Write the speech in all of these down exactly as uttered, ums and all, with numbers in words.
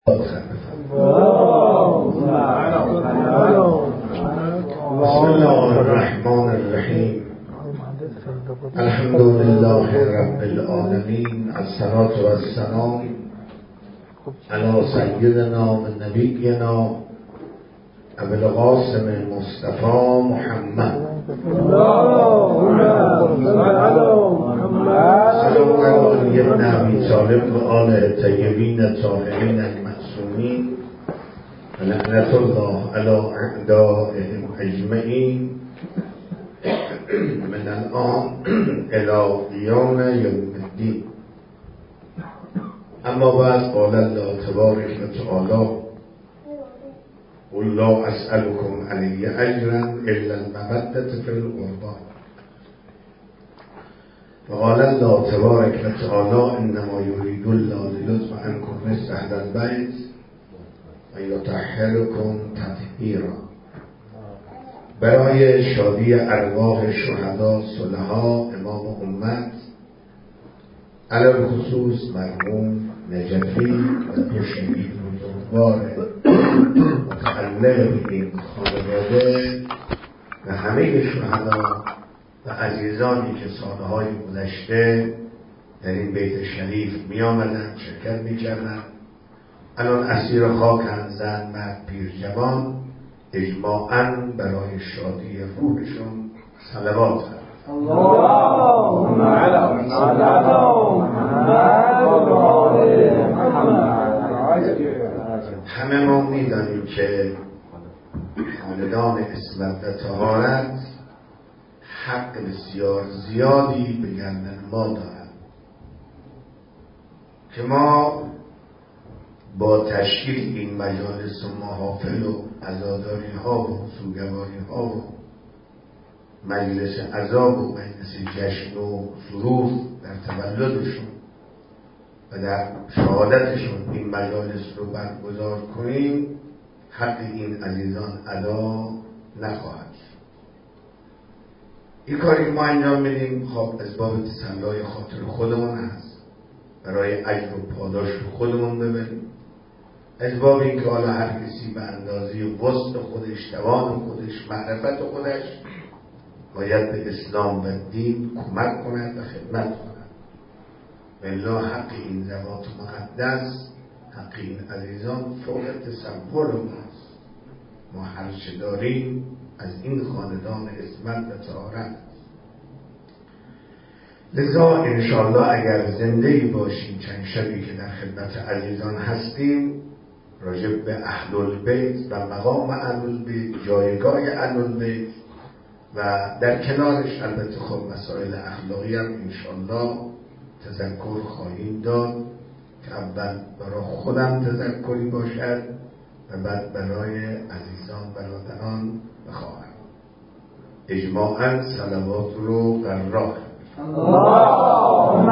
بسم الله الرحمن الرحیم. الحمد لله رب العالمین. الصلاة و السلام علی سیدنا و نبینا ابو القاسم مصطفى محمد. سلام علی ابن ابی طالب و آل طیبین الطاهرین المعصومین و لعنت الله علی اعدائهم اجمعین من الان الی یوم یوم الدین. اما بعد قال الله تبارک و تعالی قل لا اسألكم علیه اجرا الا المودة فی القربى. وقال الله تبارک و تعالی انما یرید الله لیذهب عنکم رجس اهل البیت و یطهرکم تطهیرا. برای شادی ارواح شهدا صلحا امام امت علی خصوص مرحوم نجفی و دو شهید بزرگوار متعلق به این خانواده و همه شهدا و عزیزانی که سالهای گذشته در این بیت شریف می آمدن شرکت می کردن، الان اسیر خاکند، زن مرد پیر جوان، اجماعاً برای شادی روحشون صلوات هست. اللهم علی محمد. همه ما می‌دانیم که خاندان عصمت و طهارت حق بسیار زیادی به گردن ما دارند که ما با تشکیل این مجالس و محافل و عزاداری ها و سوگواری ها و مجلس عزا و مجلس جشن و سرور در تولدشون و در شهادتشون این مجالس رو برگزار کنیم، حق این عزیزان ادا نخواهد. این کاری که ما انجام میدیم خب از باب تسلای خاطر خودمون هست، برای اجر و پاداش خودمون ببریم، از باب این که حالا هر کسی به اندازه وسط خودش، توان خودش، معرفت خودش باید به اسلام و دین کمک کند و خدمت کند. والله حق این ذوات مقدس، حق این عزیزان فوق تصور ماست. ما هر چه داریم از این خاندان عصمت و طهارت. لذا انشاءالله اگر زندگی باشیم چند شبی که در خدمت عزیزان هستیم، راجع به اهل البیت و مقام اهل البیت، جایگاه اهل البیت و در کنارش البته خب مسائل اخلاقی هم انشاءالله تذکر خواهیم داد که اول برای خودم تذکری باشد و بعد برای عزیزان برادران و خواهران. اجماعاً صلوات رو قرار اللهم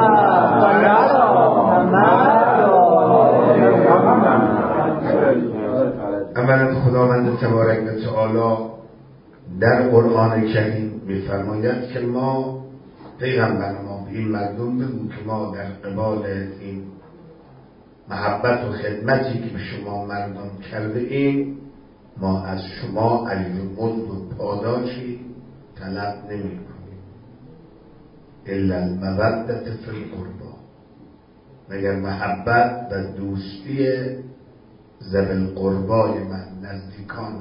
اولا خداوند تبارک و تعالی در قرآن کریم می‌فرماید که ما پیغمبر ما به این مردم بگو که ما در قبال این محبت و خدمتی که به شما مردم کرده ایم، ما از شما اجر و مزد و پاداشی طلب نمی کنیم الا المودة فی القربى، مگر محبت و دوستی ذوی القربای من، نزدیکان.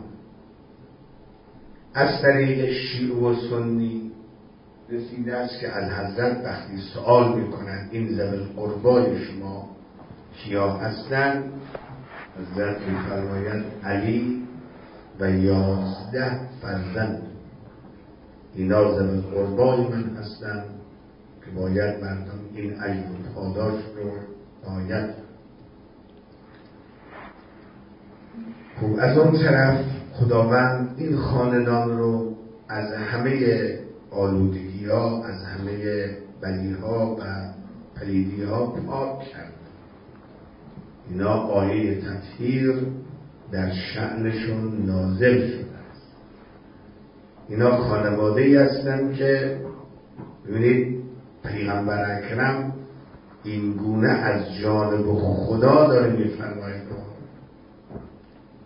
از طریق شیعه و سنی رسیده است که از حضرت وقتی سوال میکنند این ذوی القربای شما کیا هستند، حضرت میفرماید علی و یازده فرزند، اینا ذوی القربای من هستند که باید مردم این اجر و پاداش رو باید. خب از اون طرف خداوند این خاندان رو از همه آلودگی ها، از همه بدی ها و پلیدی ها پاک کرد. اینا آیه تطهیر در شأنشون نازل شده است. اینا خانواده ای هستند که ببینید پیغمبر اکرم این گونه از جانب خدا داره میفرماید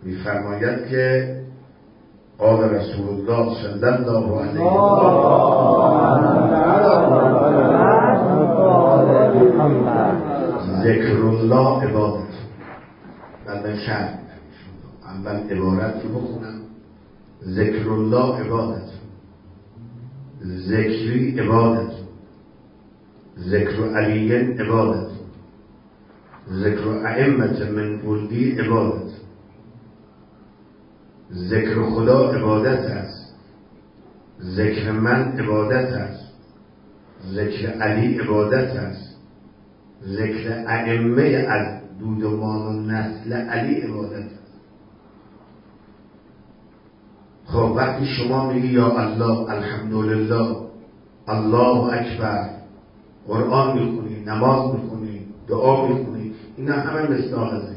می‌فرماید که قال رسول الله صلی الله علیه و ذکر الله عبادت. بعد من شرح میدم. اول عبارت رو بخونم. ذکر الله عبادت، ذکری عبادت، ذکر علی عبادت، ذکر ائمة من ولدی عبادت. ذکر خدا عبادت است، ذکر من عبادت است، ذکر علی عبادت است، ذکر ائمه از دودمان و نسل علی عبادت است. خب وقتی شما میگی یا الله، الحمدلله، الله اکبر، قرآن میخونی، نماز میخونی، دعا میخونی، اینا همه مصداق ذکر،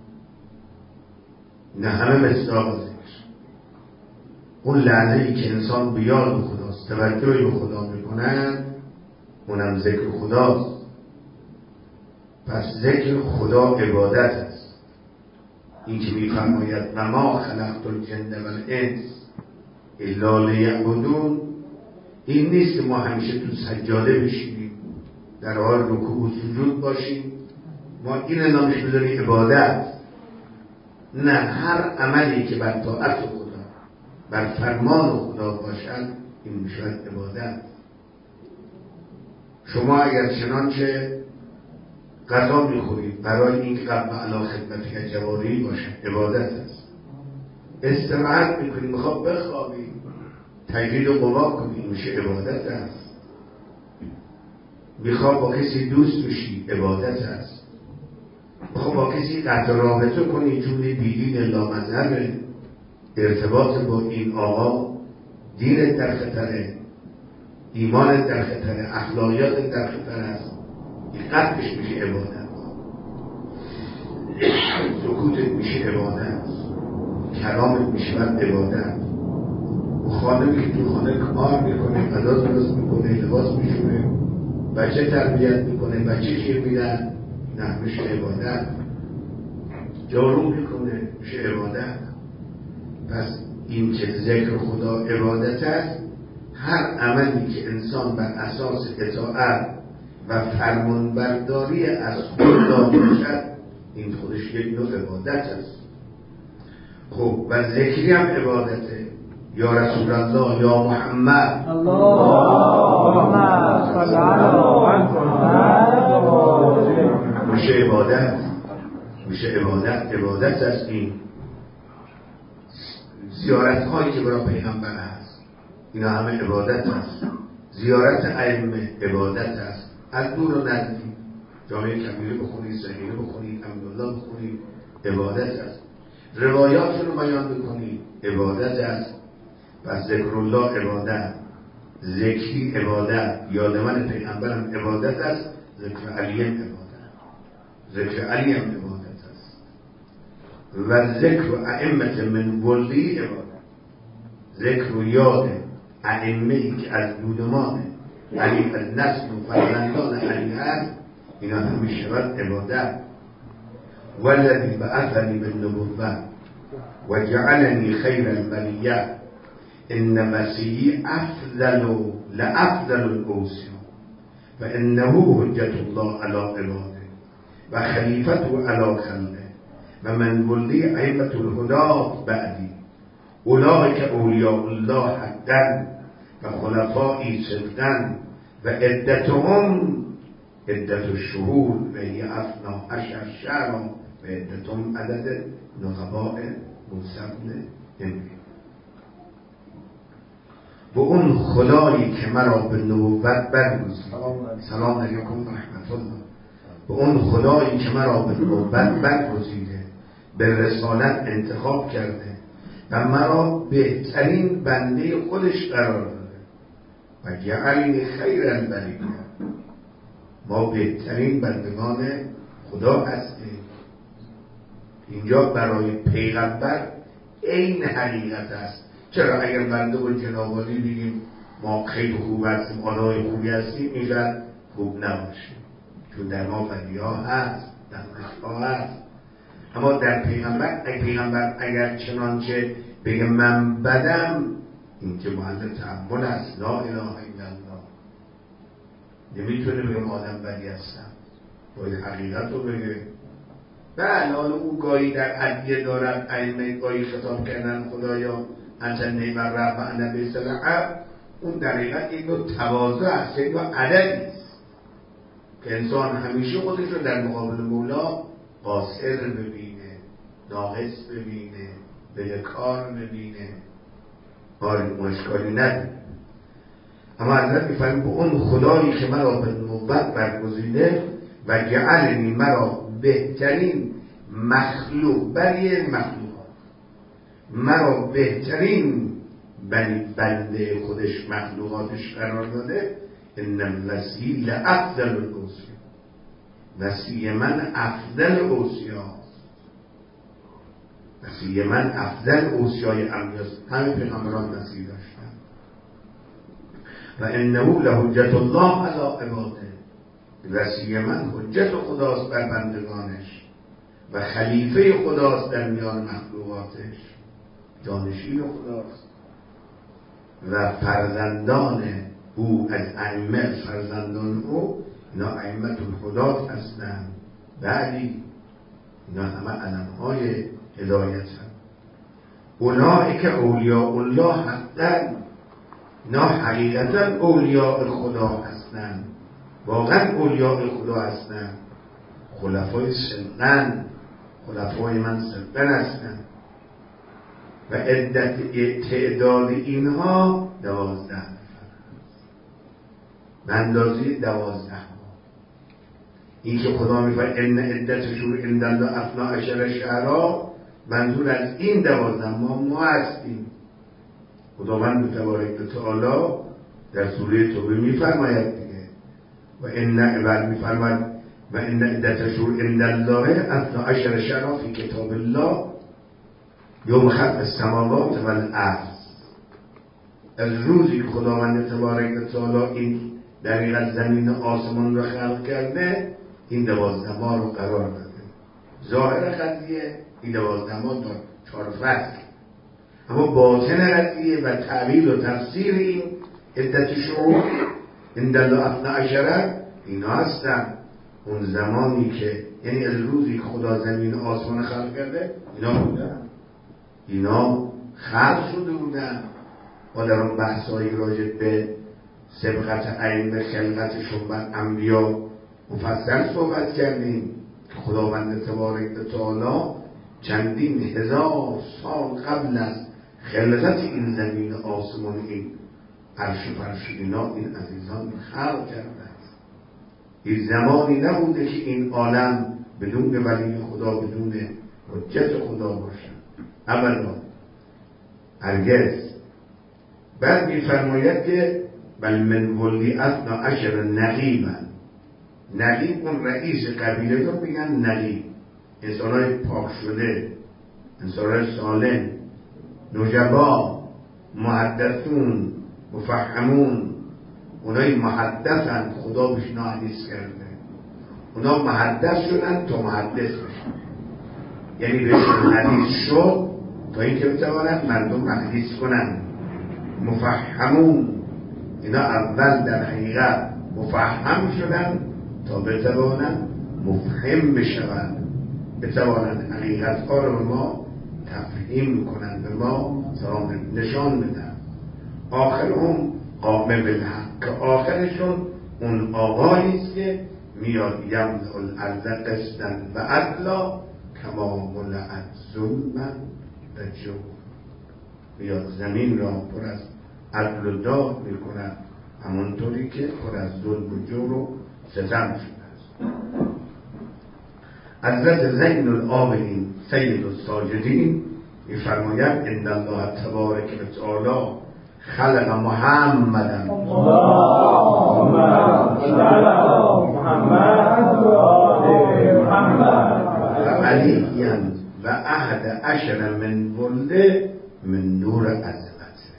اینا همه مصداق ذکر. اون لحظه‌ای که انسان به یاد خداست، توجهی به خدا میکنه، اونم ذکر خداست. پس ذکر خدا عبادت است. این که میفرماید و ما خلقت الجن و الانس الا لیعبدون، این نیست که ما همیشه تو سجاده بشینیم در حال رکوع و سجود باشیم، ما این نامش بذاریم عبادت. نه، هر عملی که بر طاعت خدا، بر فرمان خدا باشد، این میشود عبادت. شما اگر چنانچه غذا میخورید برای اینکه قبل علا خدمتی جواری باشد، عبادت است. استراحت میکنید، میخواد بخوابید، تجدید قوا کنید، میشه عبادت است. میخواد با کسی دوست بشی، عبادت است. میخواد با کسی قطع رابطه کنی چون بیدین لامذهبه، ارتباط با این آقا، دینت در خطره، ایمانت در خطره، اخلاقیاتت در خطره است، این قطعش میشه عبادت. سکوتت میشه عبادت، کلامت میشه عبادت. و خانمی که تو خانه کار میکنه، غذا درست میکنه، لباس میشونه، بچه تربیت میکنه، بچه شیر میدن، نه میشه عبادت. جارو میکنه، میشه عبادت. پس این که ذکر خدا عبادت است. هر عملی که انسان بر اساس اطاعت و فرمانبرداری از خدا باشد، این خودش یک نوع عبادت است. خب و ذکری هم عبادته. یا رسول الله، یا محمد، اللهم صل علی محمد، میشه عبادت، میشه عبادت. عبادت است. این زیارت هایی که برای پیغمبر هست، اینا همه عبادت است. زیارت ائمه عبادت است. از دور و نزدیک، جامعه کبیره بخونید، صغیره بخونید، الحمدلله بخونید، عبادت است. روایات رو بیان بکنید، عبادت است. پس ذکر الله عبادت، ذکری عبادت، یادمان پیغمبرم عبادت است. ذکر علی هم عبادت، ذکر علی هم عبادت است. و ذکر ائمه من ولدی عبادت، ذکر و یاد ائمه‌ای که از دودمان علی، از نسل و فرزندان علی هست، اینا هم میشود عبادت. والذی بعثنی بالنبوة و جعلنی خیر البریة ان مسیحی افضل لافضل الاوصیا و انه حجت الله علی عباده و خلیفته علی خلقه و من ولدی ائمة الهدی بعدی اولئک اولیاء الله حقا و خلفائی صدقا و عدتهم عدت الشهور و هی اثنا عشر شهرا و عدتهم عدد نقباء موسبن امری. به اون خدایی که مرا به نبوت برگزید، سلام علیکم و رحمت الله، به اون خدایی که مرا به نبوت برگزیده، به رسالت انتخاب کرده و مرا بهترین بنده خودش قرار داده و جعلنی خیر البریة، ما بهترین بندگان خدا هستیم. اینجا برای پیغمبر این حقیقت است. چرا اگر بنده و جنابالی بگیم ما خیلی خوب هستیم، آنهای خوبی هستیم، میشد خوب نباشیم، چون در ما بدی ها هست، نقص ها هست. اما در پیغمبر اگر پیغمبر اگر چنانچه بگه من بدم، این که محل تأمل است. لا اله الا الله. نمیتونه بگه ما آدم بدی هستم، باید حقیقت رو بگه. بله حالا او گاهی در ادیه دارد، ائمه گاهی خطاب کردن خدایا انت نعم الرب و انا بیس العبد، اون در حقیقت یک نوع تواضع است، یک نوع ادبی است که انسان همیشه خودش رو در مقابل مولا قاصر ببینه، ناقص ببینه، بدهکار ببینه. آره مشکلی نداره. اما حضرت می‌فرماید به اون خدایی که مرا به نبوت برگزیده و جعلنی مرا بهترین مخلوق برای مخلوقات، مرا بهترین بنده خودش مخلوقاتش قرار داده. ان الوصی لافضل الاوصیا، وصی من افضل اوصیاست، وصی من افضل اوصیای انبیاست. همه پیغمبران وصی داشتن. و انه لحجت الله علی عباده، وصی من حجت خداست بر بندگانش و خلیفه خداست در میان مخلوقاتش، جانشین خداست. و فرزندان او از ائمه، فرزندان او اینا ائمه الهدات هستند. بعدی اینا همه علمهای هدایت هستند. اولئک اولیاء الله حقا، اینا حقیقتا اولیاء خدا هستند، واقعا اولیاء خدا هستند. خلفای صدقن، خلفای من صدقن هستند. و عدت تعداد اینها دوازده نفر به اندازه دوازده ها. این که خدا میفرماید ان عدت شهور عند الله اثنا عشر شهرا، منظور از این دوازده ما ما هستیم. خداوند تبارک و تعالی در سوره توبه میفرماید دیگه و ان عباد میفرماید و ان عدت شهور عند الله اثنا عشر شهرا فی کتاب الله یوم خلق السماوات و الارض. از روزی که خداوند تبارک و تعالی این دقیقا زمین و آسمان رو خلق کرده، این دوازده ماه رو قرار داده. ظاهر قضیه این دوازده ماه تا چهار فصل، اما باطن قضیه و تعبیر و تفسیر این عدت شهور عند الله اثنا عشر اینا هستن. اون زمانی که یعنی از روزی که خدا زمین و آسمان خلق کرده اینا بودن، اینا خلق شده بودن. ما در اون بحثایی راجع به سبقت ائمه خلقتشون بر انبیا مفصل صحبت کردیم که خداوند تبارک و تعالی چندین هزار سال قبل از خلقت این زمین و آسمان، این عرش و فرش اینا، این عزیزان خلق کردند. این زمانی نبوده که این عالم بدون ولی خدا، بدون حجت خدا باشه، ابدا، هرگز. بعد میفرماید که بل من ولی اثنا عشر نقیبا، نقیب اون رئیس قبیله رو میگن نقیب، انسانای پاک شده، انسانای سالم، نجبا، محدثون، مفهمون. اونای محدثن، خدا بهشون حدیث کرده، اونا محدث شدن تا محدث بشن، یعنی بهشون حدیث شد تا این که بتوانند مردم حدیث کنند. مفهمون، اینا اول در حقیقت مفهم شدن تا بتوانند مفهم بشوند، بتوانند حقیقت ها رو به ما تفهیم کنند، به ما نشان بدن. آخرهم قائم بالحق، که آخرشون اون آقایی است که میاد یملأ الارض قسطا و عدلا کما ملئت ظلما و جور، میاد زمین را پر از عدل و داد میکنه، همونطوری که پر از ظلم و جور و ستم شده است. حضرت زین العابدین سید الساجدین میفرماید ان الله تبارک و تعالی خلق محمدا اللهم صل علی محمد و آل محمد علیا و احد عشر من ولده من نور عظمته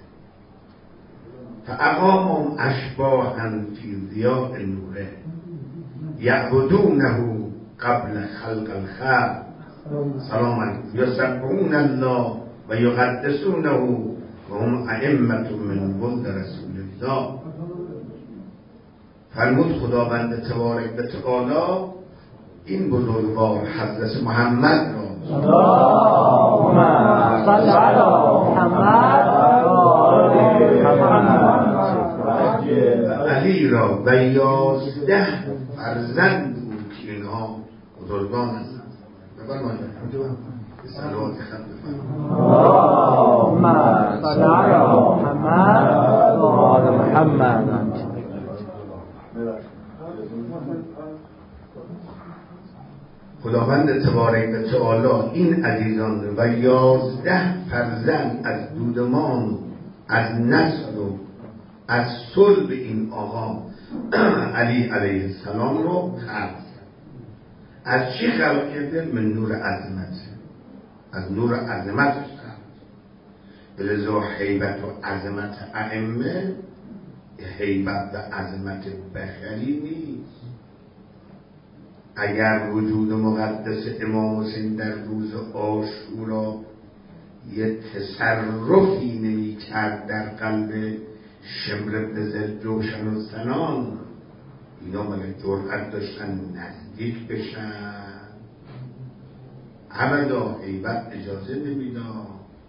فاقامهم اشباحا فی ضیاء نوره یعبدونه قبل خلق الخلق سلام علیکم یسبحون الله و یقدسونه و هم ائمة من ولد رسول الله. فرمود خداوند تبارک و تعالی این بزرگوار حضرت محمد را اللهم صل علی محمد علی را و یازده فرزند بود که اینها بزرگان هستند. بفرمایید صلوات ختم بفرمایید. اللهم صل علی محمد و آل محمد. خداوند تبارک و تعالی این عزیزان و یازده فرزند از دودمان، از نسل و از صلب این آقا علی علیه السلام رو خلق کرد. از چی خلق کرده؟ من نور عظمت، از نور عظمتش خلق. لذا حیبت و عظمت ائمه حیبت و عظمت بشری نیست. اگر وجود مقدس امام حسین در روز عاشورا یه تصرفی نمی کرد در قلب شمر ابن ذوالجوشن و سنان، اینا مگه جرأت داشتن نزدیک بشن؟ ابدا. هیبت اجازه نمیداد،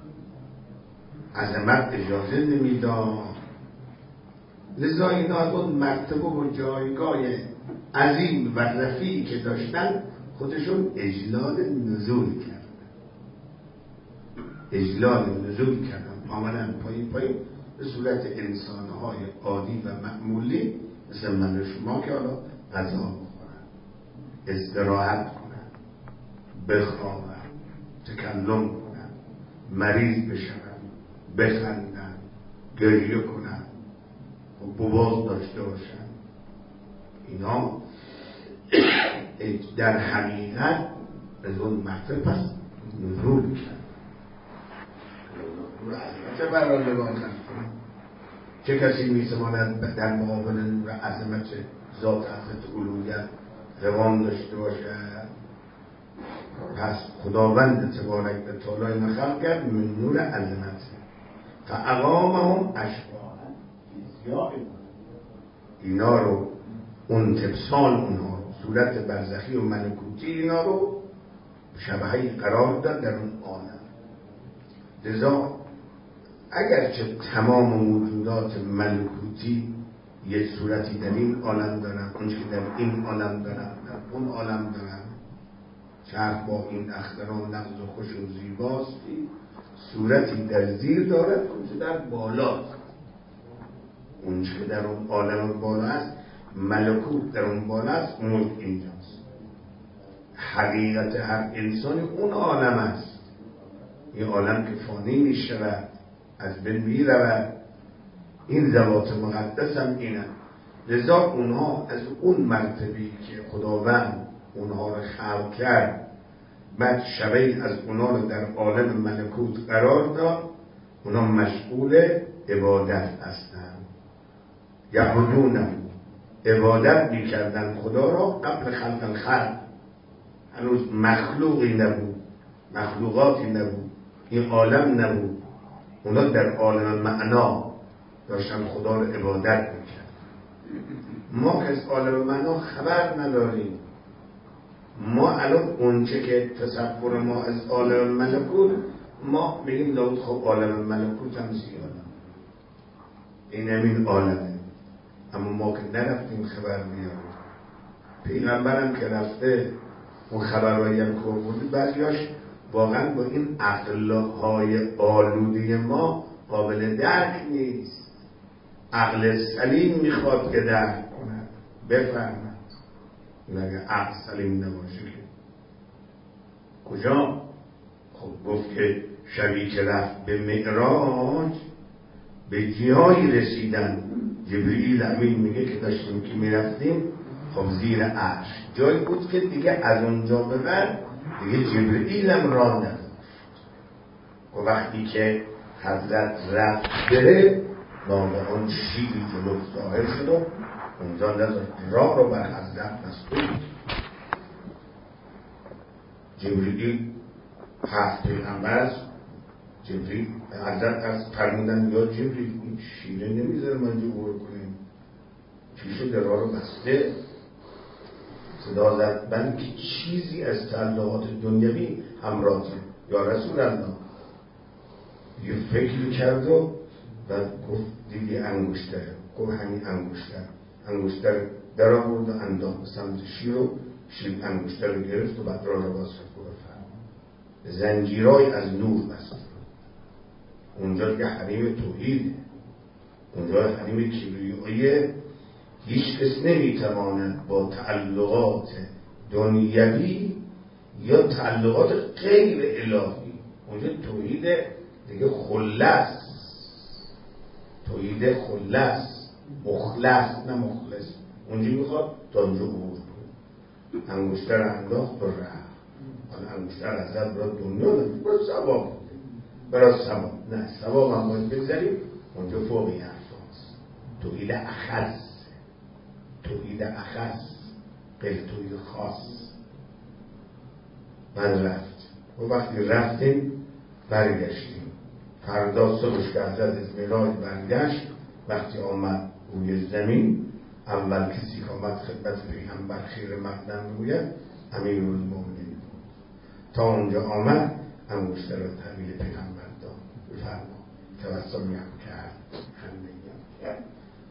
عظمت اجازه نمیداد. لذا اینا از اون مرتبه و جایگاه عظیم و رفیعی که داشتن خودشون اجلال نزول کردن، اجلال نزول کردن، آمدن پایین پایین به صورت انسانهای عادی و معمولی مثل من و شما که حالا غذا بخورن، استراحت کنن، بخوابن، تکلم کنن، مریض بشن، بخندن، گریه کنن و بواز داشته باشن. اینا در حقیقت از اون مرتبه پس نزول کرد. چه برادران چه کسی میتواند در مقابل نور عظمت ذات حضرت الوهیت قوام داشته باشد؟ پس خداوند تبارک و تعالی اینا خلق کرد من نور عظمت فاقامهم اشباها، اینا رو اون تبسال اونها رو صورت برزخی و ملکوتی اینا رو شبهی قرار داد در اون عالم. لذا اگرچه تمام موجودات ملکوتی یک صورتی در این عالم دارن، اونچه که در این عالم دارن در اون عالم دارن، چرخ با این اختر و نغز و خوش و زیباستی صورتی در زیر دارد، اونچه در بالاست، اونچه که در اون عالم بالا است ملکوت در اون بالا است، ملک اینجاست. حقیقت هر انسانی اون عالم است، این عالم که فانی می شود، از بین می رود. این ذوات مقدس هم اینه. لذا اونها از اون مرتبی که خداوند اونها رو خلق کرد، بعد شبیه از اونها رو در عالم ملکوت قرار داد، اونها مشغول عبادت هستند. یعبدونه، عبادت میکردن خدا را قبل خلق الخلق. هنوز مخلوقی نبود، مخلوقاتی نبود، این عالم نبود. اونا در عالم معنا داشتن خدا را عبادت میکرد. ما که از عالم معنا خبر نداریم. ما الان اونچه که تصور ما از عالم ملکوت، ما میگیم داود خب عالم ملکوت هم زیاده، این همین عالمه. اما ما که نرفتیم خبر میاریم. پیغمبرم که رفته اون خبرهایی هم که بودی بعضیاش واقعا با این عقلهای آلوده ما قابل درک نیست. عقل سلیم میخواد که درک کنه، بفهمه. این اگه عقل سلیم نباشه که کجا؟ خب گفت که شبی که رفت به معراج به جایی رسیدن، جبرئیل امین میگه که داشتیم که میرفتیم خب زیر عرش جایی بود که دیگه از اونجا به بعد دیگه جبرئیل هم راه نداشت. و وقتی که حضرت رفت بره ناگهان شیری جلو ظاهر شد و اونجا نذاشت راه رو بر حضرت مسئول. جبریل هفت پیغمبر است. جبریل حضرت از فرمودن یا جبریل این شیره نمیذاره ما اینجا عبور کنیم، چی شده راه رو بسته؟ صدا زد بلکه چیزی از تعلقات دنیوی همراهه یا رسول الله. یه فکر کرد و گفت دیدی انگشتر، گفت همین انگشتر انگشتر در آورد و انداخت سمت شیر و شیر انگشتر رو گرفت و بعد راه رو باز کرد. زنجیرای از نور بست. اونجا که حریم توحیده، اونجا حریم کبریاییه. هیچ کس نمیتواند با تعلقات دنیوی یا تعلقات غیر الهی، اونجا توحید دیگه خلص، توحید خلص، مخلص نه مخلص. اونجا میخواد تا اونجا عبور کنه. انگشتر انداخت و رفت. حالا انگشتر از دست برای دنیا نمید برای ثواب، برای ثواب نه ثواب هم باید بگذاریم. اونجا فوق این حرف هست. توحید اخص، توحید اخص غیر توحید خاص. من رفت و وقتی رفتیم برگشتیم. فردا صبحش که حضرت از معراج برگشت، وقتی آمد روی زمین اول کسی که آمد خدمت پیغمبر خیر مقدم بگوید امیرالمومنین. تا اونجا آمد انگشتر رو تحویل پیغمبر داد. بفرما توسلی هم کرد، خندگی هم کرد.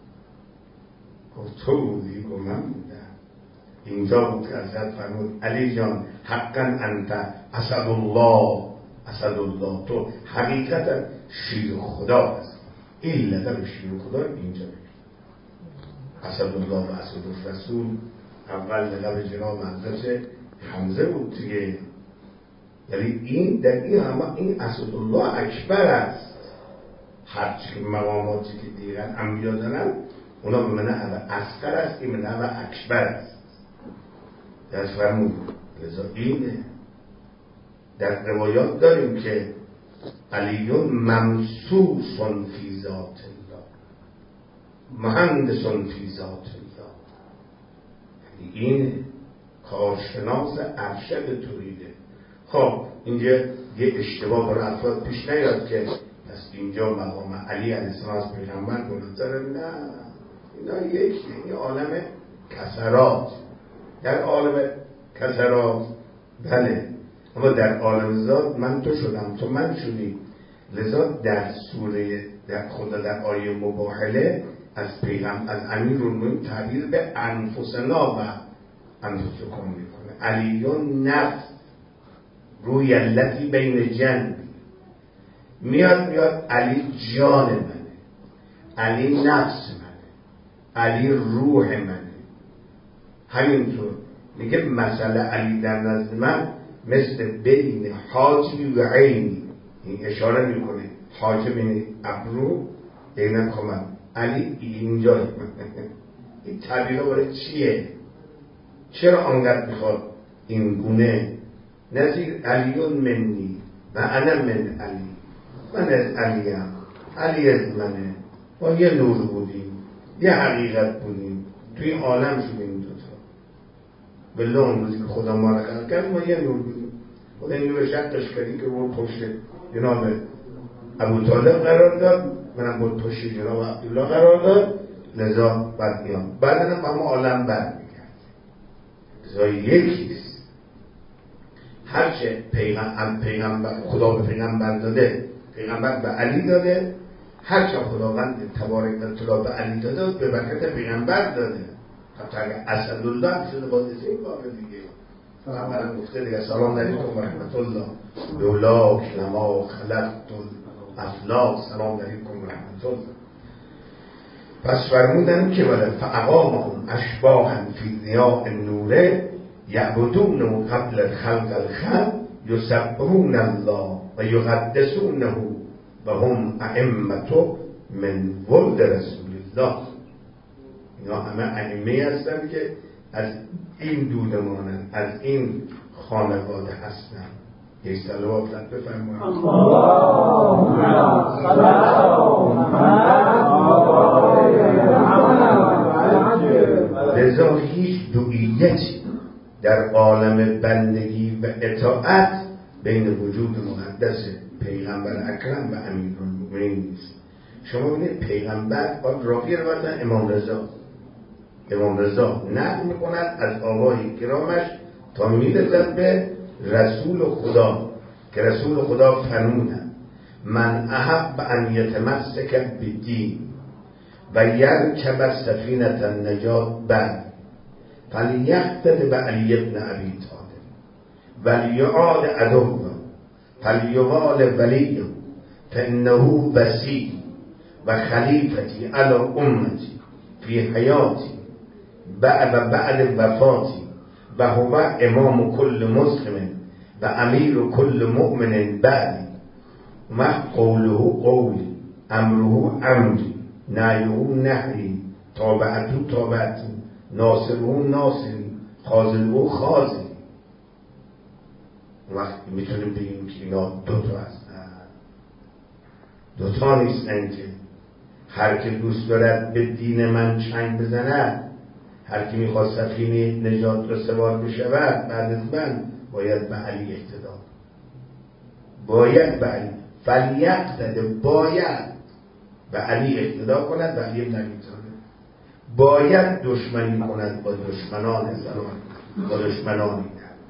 گفت تو بودی؟ گفت من بودم. اینجا بود که حضرت فرمود علی جان حقا انت اسد الله، اسد الله، تو حقیقتا شیر خدا هست. این لقب شیر خدا اینجا بگید. اسد الله و اسد الرسول اول لقب جناب حضرت حمزه بود دیگه. یعنی این در این همه این اسد الله اکبر است. هرچی مقاماتی که دیگر انبیا دارن اونا به منه اصغر است، این منه اکبر است. در فرمود لذا اینه. در روایات داریم که علیون ممسوس فی ذات الله، مهندس فی ذات الله. یعنی اینه کارشناس ارشد توحیده. خب اینجا یه اشتباه برای افراد پیش نیاد که پس اینجا مقام علی علیه السلام از پیغمبر بلندتره. نه، اینا یکی. این عالم کسرات، در عالم کسرات بله، اما در عالم ذات من تو شدم تو من شدی. لذا در سوره در خدا در آیه مباهله از پیغمبر از امیرالمومنین تعبیر به انفسنا و انفسکم میکنه. علیون نفس روی التی بین جنبی، میاد میاد علی جان منه، علی نفس منه، علی روح منه. همینطور میگه مثلا علی در نزد من مثل بین حاجبی و عینی. این اشاره میکنه حاجب این ابرو اینم خواهم علی اینجا. این تعبیرها برای چیه؟ چرا آنقدر میخواد این گونه نظیر علیون منی و انا من علی، من از علیم، علی از منه. ما یه نور بودیم، یه حقیقت بودیم، توی عالم شدیم دوتا. بله اون روزی که خدا ما را خلق کرد ما یه نور بودیم. خدا این نور شقش کردی که بود پشت جناب ابو طالب قرار داد، منم بود پشت جناب عبدالله قرار داد. لذا بعد میام بعد هم همه عالم بر میکرد. لذا یکیست. هرچه پیغمبر پیغمبر خدا به پیغمبر داده پیغمبر به علی داده، هرچه خداوند تبارک و تعالی به علی داده به برکت پیغمبر داده. حتی اگر اسدالله شده باید این کار دیگه. پیغمبرم گفته دیگه سلام علیکم و رحمت الله لولا کلما خلقت الافلاک، سلام علیکم و رحمت الله. پس فرمودن که ولی فاقامهم اشباها فی ضیاء النور یعبدون قبل الخلق الخلق یسبحون الله و یقدسونه و هم ائمه من ولد رسول الله. اینا همه ائمه هستن که از این دودمانن، از این خانواده هستن. یک صلوات بفرمایید. اللهم صل علی محمد. لذا هیچ دوئیتی در عالم بندگی و اطاعت بین وجود مقدس پیغمبر اکرم و امیرالمومنین نیست. شما ببینید پیغمبر آن راوی رو بردن امام رضا امام رضا نقل میکند از آقای کرامش تا میرسد به رسول خدا که رسول خدا فرمودند من احب ان یتمسک بالدین و یرکب سفینة النجات بعد فلیقتد بعلی ابن ابی طالب ولیعاد عدوه فلیوال ولیه فانه وصی و خلیفتی علی امتی فی حیاتی بعد بعد وفاتی و هو امام کل مسلم و امیر کل مؤمن بعدی و قوله قولی امره امری نهیه نهی تابعته تابعتی ناصره ناصری خاذله خاذلی. وقتی میتونیم بگیم که اینا دوتا هستن، دوتا نیستن که هر که دوست دارد به دین من چنگ بزند، هر که میخواد سفینه نجات را سوار بشود بعد از من باید به علی اقتدا، باید به علی فلیقتد، باید به علی اقتدا کند و علی ابن ابی طالب، باید دشمنی کند با دشمنان زمان، با دشمنان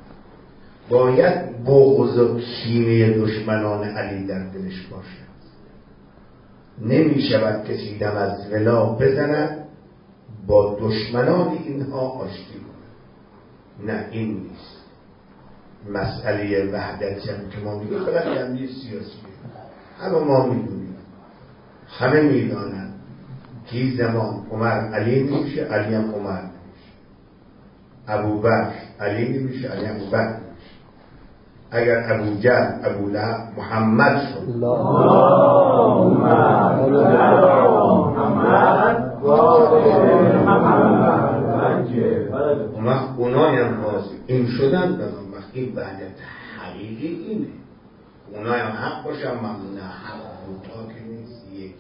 باید بغض و کینه دشمنان علی در دلش باشد. نمی شود کسی دم از ولا بزند با دشمنان اینها آشتی کند. نه این نیست. مسئله وحدت هم که ما میگیم فقط جنبه سیاسیه، همه ما میدونیم، همه میدانند که زمان عمر علی نمیشه، علی هم عمر نمیشه، ابوبکر علی نمیشه، علی هم ابوبکر نمیشه. اگر ابو جهل ابو لهب محمد شد اللهم صل علی محمد و آل محمد، اما اونایی هم باز این شدن به وقت این وحدت حقیقی اینه. اونایی هم حق باشن ممنون، حق دوتا که نیست، یکی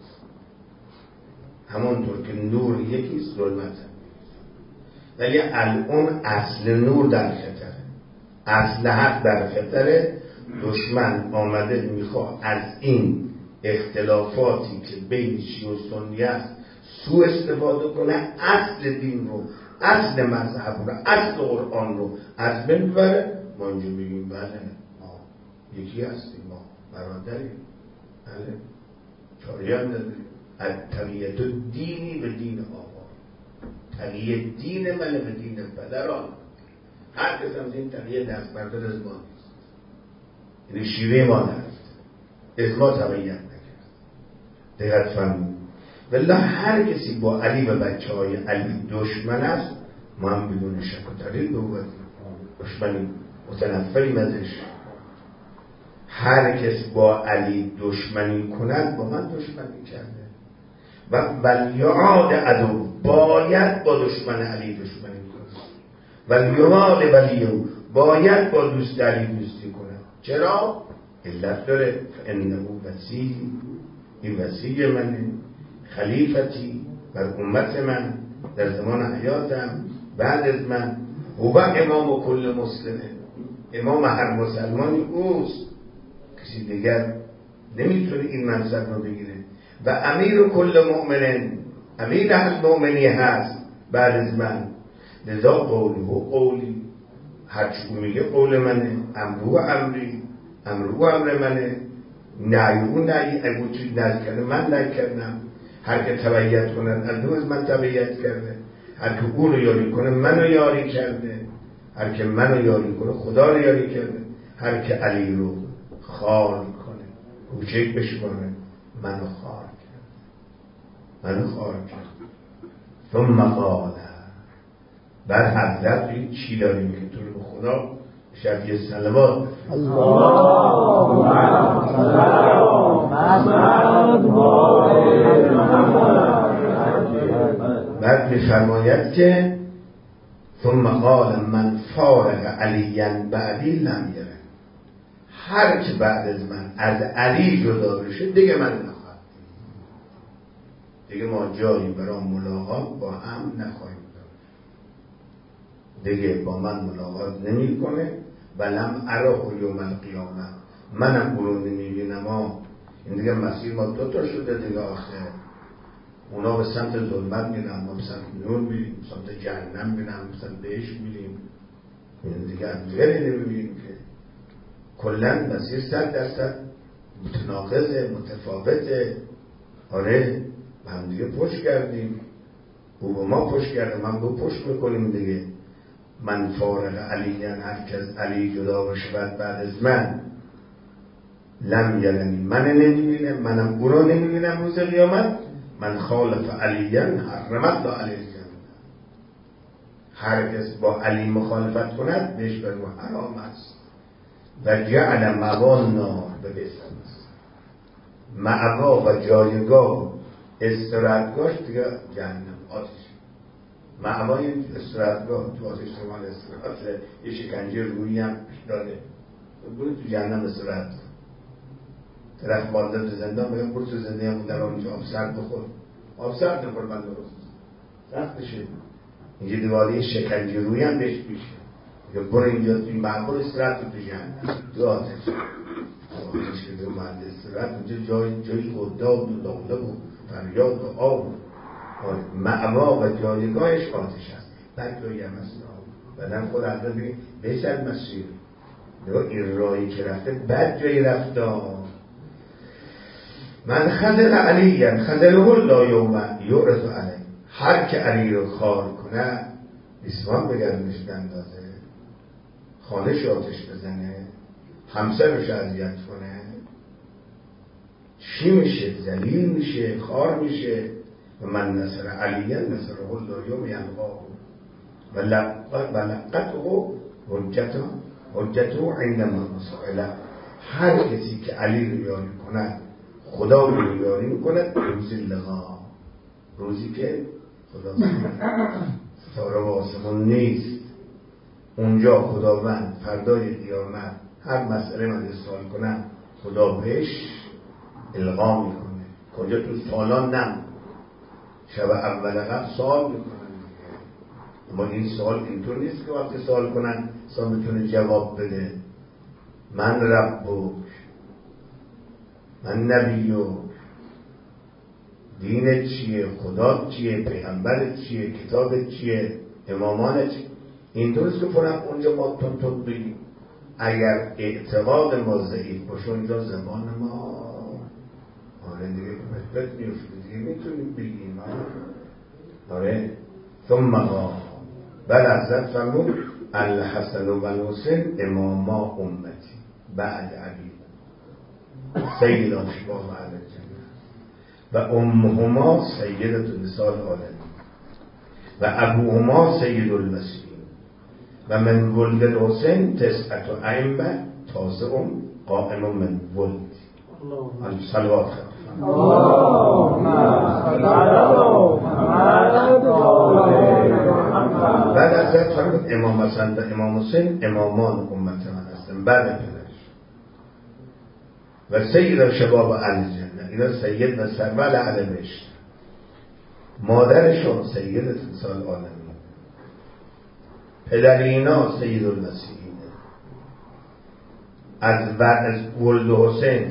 همونطور که نور یکیست ظلمت هم نیست. ولی الان اصل نور در خطره، اصل حق در خطره. دشمن آمده میخواد از این اختلافاتی که بین شیعه و سنی است سوء استفاده کنه، اصل دین رو، اصل مذهب رو، اصل قرآن رو از بین ببره. ما اینجا میگیم بله ما یکی هستیم، ما برادریم، بله چاری هم نداریم. از تقییت دینی به دین آقا، تقییت دین من به دین پدران، هر کس هم این تقییت دست بردار از ما نیست، یعنی شیوه ما نرفت، از ما تقییت نکرد. دقیقت فرمود. والله هر کسی با علی و بچه های علی دشمن است، ما هم بدون شک و تردید به او دشمنی متنفریم ازش. هر کس با علی دشمنی کند با من دشمنی کرده و ولیعاد عدو، باید با دشمن علی دشمنی کنه، ولیعاد ولیه، باید با دوست علی دوستی کنه. چرا؟ علت داره. فانه وصی، این وصی منه، خلیفتی بر امت من در زمان حیاتم، بعد از من هو امام کل مسلمه، امام هر مسلمانی اوست، کسی دیگر نمیتونه این منصب رو بگیره. و امیر کل مؤمنین، امیر اهل مؤمنی هست بعد از من. لذا قوله قولی، هرچی میگه قول منه، امرو امری، امرو امر منه، نهیو نهی، اگه چیز نهی کرده من نکردم. هر که تبعیت کنن از دو از من تبعیت کرده، هر که او رو یاری کنه منو یاری کرده، هر که منو یاری کنه خدا رو یاری کرده، هر که علی رو خار کنه کوچک بشماره منو خار کرد، منو خار کرد. ثم قال، بعد حضرت چی داریم که تو رو خدا شفیع سلوات اللهم صل علی محمد و آل محمد. بعد می‌فرماید که ثم قال من فارق علیاً بعدی لم یره، هر که بعد از من از علی جدا بشه دیگه من نخواهد، دیگه ما جایی برای ملاقات با هم نخواهیم داشت، دیگه با من ملاقات نمی کنه ولم اره یوم القیامه، منم او رو نمیبینم. ها این دیگه مسیر ما دو تا شده دیگه آخه. اونا به سمت ظلمت میرن، ما به سمت نور میریم، به سمت جهنم میرن، به سمت بهشت میریم. این دیگه از دیگه نمیبینیم که کلن مسیر صد درصد متناقضه، متفاوته. آره هم دیگه پشت کردیم، او به ما پشت کرده، من به پشت میکنیم دیگه. من فارغ علیان، هر که از علی جدا بشود بعد از من لم یلنی، من نمیبینه، منم او را نمیبینم روز قیامت. من خالف علیان حرمت لا علیه الجنه، هر کس با علی مخالفت کند بهش بر او حرام است. و جعل موا نار، به بسم است معوا و جایگاه استراحتگاهش دیگه جهنم، آتش. معوای استراحتگاه تو آتش شما استراحت، یه شکنجه روی هم داره، برو تو جهنم استراحت. طرف بالده تو زندان بگم برو تو زندان هم در آنجا آب سرد بخور، آب سرد نخور، من درست سخت بشه. اینجا دیوالی شکنجه روی هم بهش میشه، یا برو اینجا تو این معبر استراحت تو جهنم، تو آتش. آتش که دو مرد استراحت اونجا جای جای قدام و داله و فریاد و آب، معوا و جایگاهش آتش است. بعد جایی هم از بعدم خود عقل بگیم بسر مسیر یا این راهی که رفته بد جایی رفته. من خذل علیه خذله لا یوم یعرض علیه، هر که علی رو خار کنه اسمان بگردنش بندازه، خانش آتش بزنه، همسرش اذیت کنه، چی میشه؟ ذلیل میشه، خار میشه. و من نصر علیه نصر الله یوم یلقاه و لقته حجته حجته عندما مسائله. هر کسی که علی رو یاری کنه خدا رو یاری میکنه روز لقا، روزی که خدا ستاره و آسمون نیست، اونجا خداوند فردای قیامت هر مسئله من سوال کنه خدا بهش القا میکنه. کجا؟ تو سالان نم شب اول قبل سوال میکنن. اما این سوال اینطور نیست که وقتی سوال کنن سوال میتونه جواب بده. من ربک، من نبیو، دینت چیه، خدا چیه، پیغمبرت چیه، کتابت چیه، امامانت چیه. اینطور نیست که فرق اونجا ما تون تون بگیم. اگر اعتقاد ما ضعیف باشه اونجا زبان ما آره دیگه بهت میفته دیگه میتونیم بگیم. آره ثم قال، بعد حضرت فرمود الحسن و الحسین اماما امتی بعد علی سید اشباه اهل الجنه و امهما سیدة نساء العالمین و ابوهما سید المسیحین و من ولد الحسین تسعة ائمه تاسع قائم من ولد صلوات خطیب. بعد از ذات فرمود امام حسن و امام حسین امامان امت من هستن بعد پدرش و سید شباب اهل الجنه، اینا سید و سرور اهل بهشت. مادرشون سید نساء العالمین، پدر اینا سید المسیحین. از بعد از ولد حسین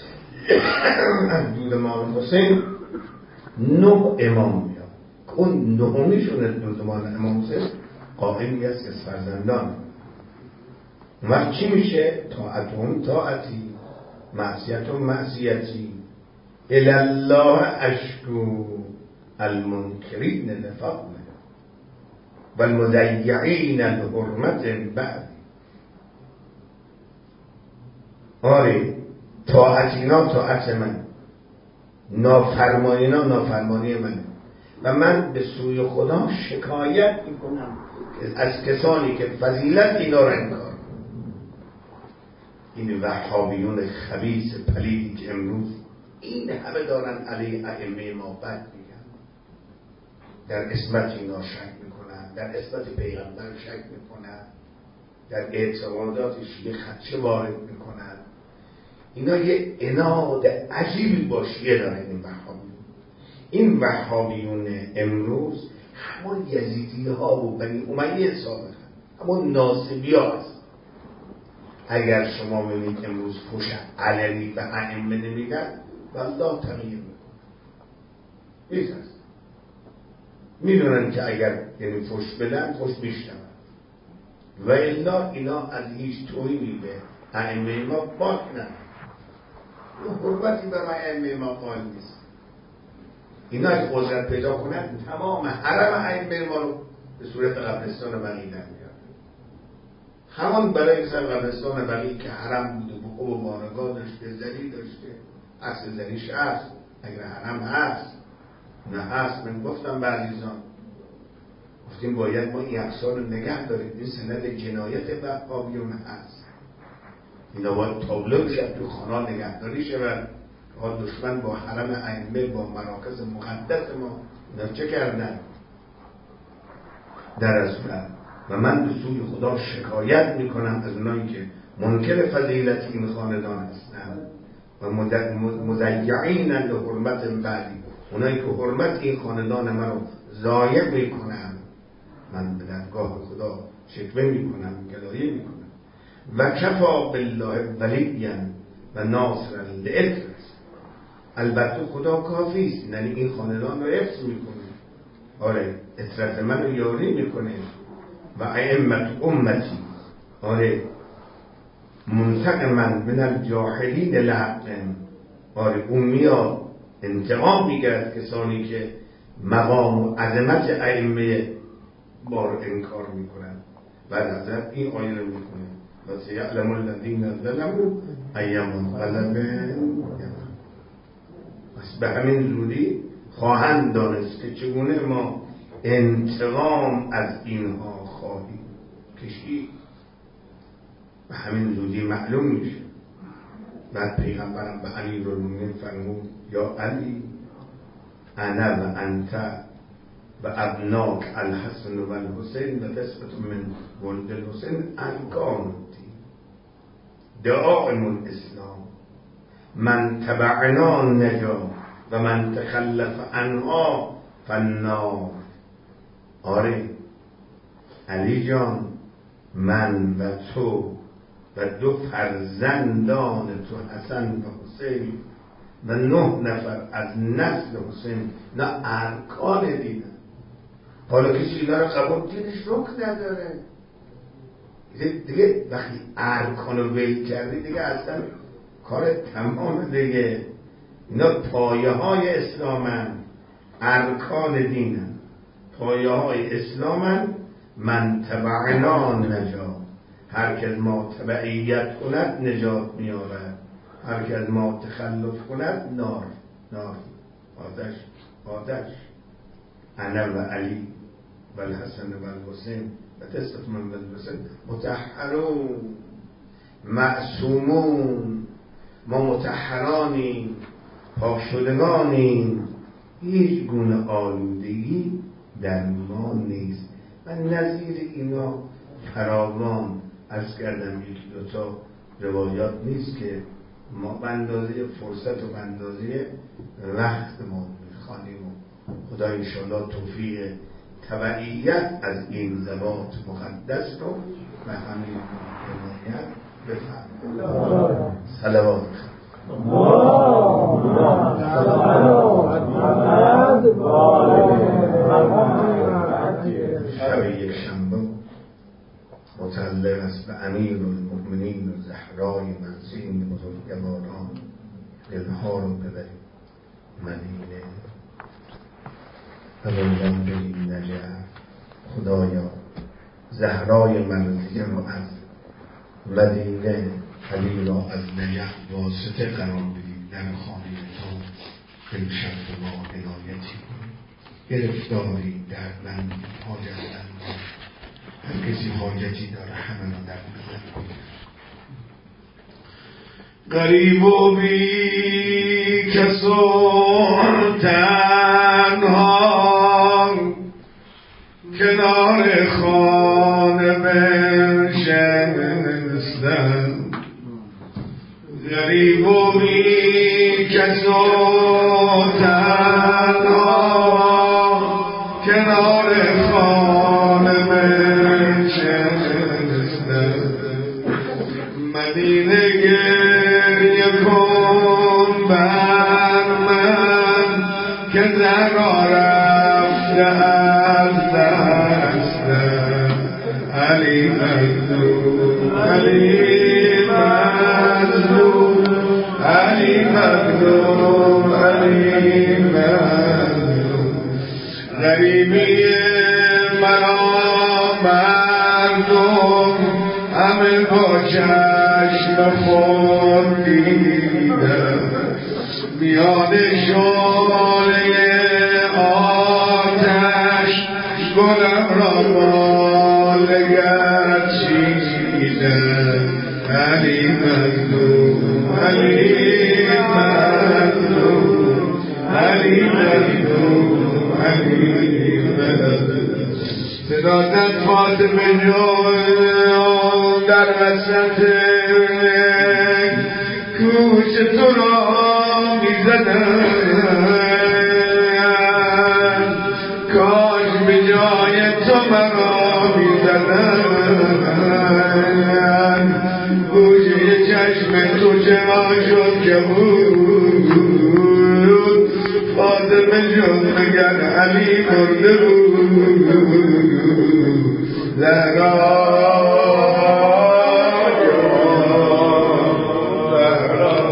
از دود مال حسین نه امام میاد. اون نهمیشون از دود مال امام حسین قائمی است از فرزندان. وقت چی میشه؟ طاعتهم طاعتی، معصیتهم معصیتی، الالله اشکو المنکرین نفاق و المضیعین الحرمت بعد. آره طاعتینا طاعت من، نافرمانینا نافرمانی من، و من به سوی خدا شکایت میکنم از کسانی که فضیلت اینا را انکار. این وهابیون خبیث پلیدی که امروز این همه دارن علیه ائمه ما بد میگن، در عصمت اینا شک میکنن، در عصمت پیغمبر شک میکنن، در اعتقادات شیعه خدشه وارد میکنن. اینا یه عناد عجیبی با شیعه دارن. این وهابیون این وهابیون امروز همون یزیدی ها و بنی امیه سابقا، همون ناصبی ها هست. اگر شما ببینید امروز فحش علنی به ائمه نمیگن والله تغییر نیست هست میدونن که اگر یعنی فحش بدن فحش میشنون و الا اینا از هیچ توهینی به ائمه ما باک ندارن حرمتی برای ائمه ما قائل نیست. اینا اگه قدرت پیدا کنن تمام حرم ائمه ما رو به صورت قبرستان بقیع در میارن. همان برای مثلا قبرستان بقیع که حرم بوده به خوب و بارگاه داشته زری داشته اصل زریش هست اگر حرم هست نه هست. من گفتم به عزیزان گفتیم باید ما این افسار رو نگه داریم. این سند جنایت وهابیون هست. اینا باید تابلو بشه تو خانه نگهداری شود. ها دشمن با حرم ائمه با مراکز مقدس ما اینا چه کردن در اصل. و من به سوی خدا شکایت میکنم از اونایی که منکر فضیلت این خاندان هستن و مضیعین لحرمت بعدی، اونایی که حرمت این خاندان من رو ضایع میکنن. من به درگاه خدا شکوه میکنم گلایه میکنم. و کفا بالله ولیا و ناصرا لعطرس. البته خدا کافی است، یعنی این خاندان رو حفظ میکنه. آره عطرت من رو یاری میکنه. و ائمه امتی آره منتقما من الجاهلین لحق. آره اون میاد انتقام میگیرد کسانی که مقام و عظمت ائمه بار انکار میکنن. بعد حضرت این آیه رو میکنه و سیعلم الذین ظلموا ای منقلب. پس به همین زودی خواهند دانست که چگونه ما انتقام از اینها خواهیم کشید. به همین زودی معلوم میشه. بعد پیغمبرم به امیرالمومنین فرمود یا علی انا و انت و ابناک الحسن و الحسین و تسبت من ولد الحسین ارکان دعائم الاسلام من تبعنا نجا و من تخلف عنها فالنار. آره علی جان من و تو و دو فرزندان تو حسن و حسین و نه نفر از نسل حسین نه ارکان دینه. حالا کسی اینا رو قبول دینش رکن نداره دیگه. وقتی ارکان رو ویل کردی دیگه اصلا کار تمام دیگه. اینا پایه های اسلامن، ارکان دینن، پایه های اسلامن. من تبعنا نجات. هر که از ما تبعیت کند نجات می‌یابد. هر که از ما تخلف کند نار نار آتش آتش. انا و علی و الحسن و الحسین و تسبت من و الحسین مطهرون معصومون. ما مطهرانیم پاک شدگانیم. هیچ گونه آلودگی در ما نیست. و نظیر اینا فراوان عرض کردم یکی دوتا روایات نیست که ما به اندازه فرصت و به اندازه وقت ما میخوانیم. و خدا انشاءالله توفیق تبعیت از این ذوات مقدس رو به همین عنایت بفرمایید. صلوات شب یک شنبه متعلق است به امیر المؤمنین و زهرای منزین بزرگواران. دلها رو ببریم مدینه فلولا بریم نجف. خدایا زهرای منزین رو از مدینه علی را از نجف واسطه قرار بدید در خانه تو. امشب به ما عنایتی کنید. گرفتاری دردمند حاجتمند هر کسی حاجتی داره همه را در نظر کنید. غریب و بی کس و تنها کنار خانه بنشستم. غریب و بی کس و تنها کنار خانه بنشستم. که زنا رفته از دستم علی مظلوم علی مظلوم علی مظلوم علی مظلوم غریبی مرا مردم همه با چشم خود دیدم میان شعله آتش گلم را بالگرد چیدم علی مظلوم علی مظلوم علی مظلوم علی مظلوم صدا زد فاطمه جان در وسط کوچ تو را میزدن کاش به جای تو مرا میزدن گوشه چشم تو چرا شد که بود فاطمه جان مگر علی مرده بود